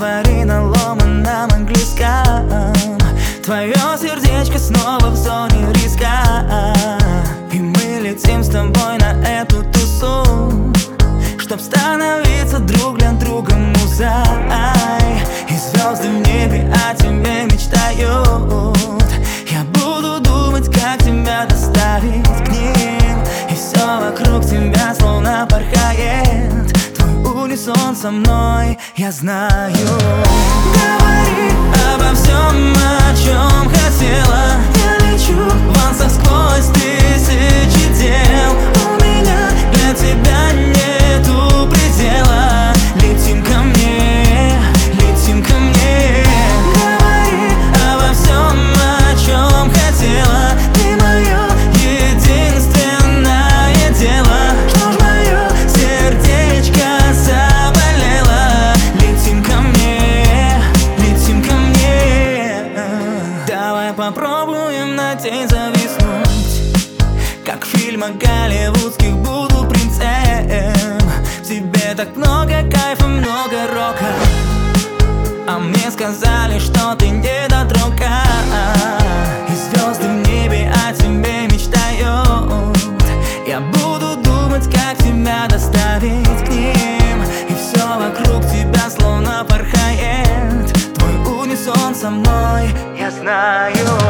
говори на ломаном английском. Твое сердечко снова в зоне риска, и мы летим с тобой на эту тусу, чтоб становиться друг для друга музой. И звезды в небе о тебе мечтают. Я буду думать, как тебя доставить к ним, и все вокруг тебя словно порхает. Твой унисон со мной, я знаю. Говори обо всем, о чем хотела. Я лечу в вансах сквозь тысячи дел. У меня для тебя нету предела. Летим ко мне, летим ко мне. Говори обо всем, о чем хотела. Ты мое единственное дело. Что ж мое сердечко заболело. Летим ко мне, летим ко мне. Давай попробуем на день зависнуть, как в фильмах голливудских буду принцем. В тебе так много кайфа, много рока, а мне сказали, что ты недотрога. И звезды в небе о тебе мечтают. Я буду думать, как тебя доставить к ним, и все вокруг тебя словно порхает. Твой унисон со мной, я знаю.